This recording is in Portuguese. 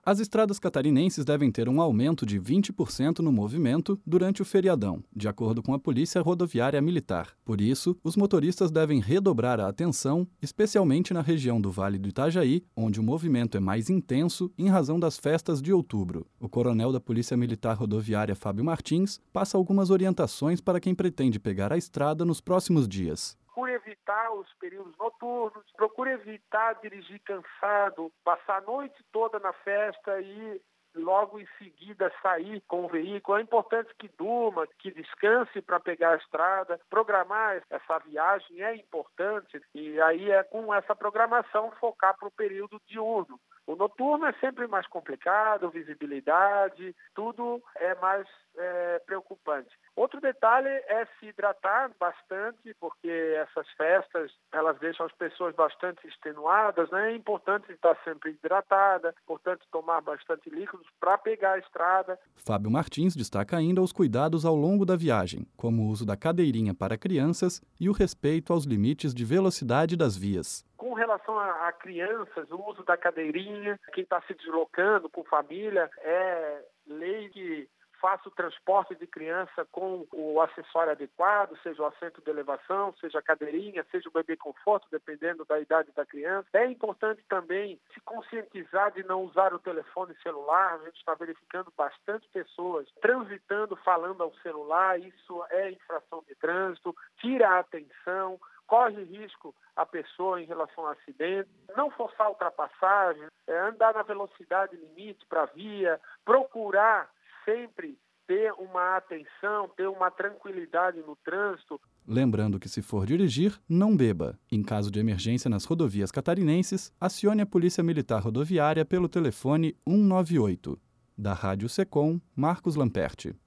As estradas catarinenses devem ter um aumento de 20% no movimento durante o feriadão, de acordo com a Polícia Rodoviária Militar. Por isso, os motoristas devem redobrar a atenção, especialmente na região do Vale do Itajaí, onde o movimento é mais intenso em razão das festas de outubro. O coronel da Polícia Militar Rodoviária, Fábio Martins, passa algumas orientações para quem pretende pegar a estrada nos próximos dias. Procure evitar os períodos noturnos, procure evitar dirigir cansado, passar a noite toda na festa e logo em seguida sair com o veículo. É importante que durma, que descanse para pegar a estrada. Programar essa viagem é importante e aí é com essa programação focar para o período diurno. O noturno é sempre mais complicado, visibilidade, tudo é mais preocupante. Outro detalhe é se hidratar bastante, porque essas festas, elas deixam as pessoas bastante extenuadas, né? É importante estar sempre hidratada, é importante tomar bastante líquidos para pegar a estrada. Fábio Martins destaca ainda os cuidados ao longo da viagem, como o uso da cadeirinha para crianças e o respeito aos limites de velocidade das vias. Com relação a crianças, o uso da cadeirinha, quem está se deslocando com família, é lei que faça o transporte de criança com o acessório adequado, seja o assento de elevação, seja a cadeirinha, seja o bebê conforto, dependendo da idade da criança. É importante também se conscientizar de não usar o telefone celular. A gente está verificando bastante pessoas transitando, falando ao celular. Isso é infração de trânsito, tira a atenção, corre risco a pessoa em relação a acidente, não forçar a ultrapassagem, andar na velocidade limite para a via, procurar sempre ter uma atenção, ter uma tranquilidade no trânsito. Lembrando que se for dirigir, não beba. Em caso de emergência nas rodovias catarinenses, acione a Polícia Militar Rodoviária pelo telefone 198. Da Rádio Secom, Marcos Lamperti.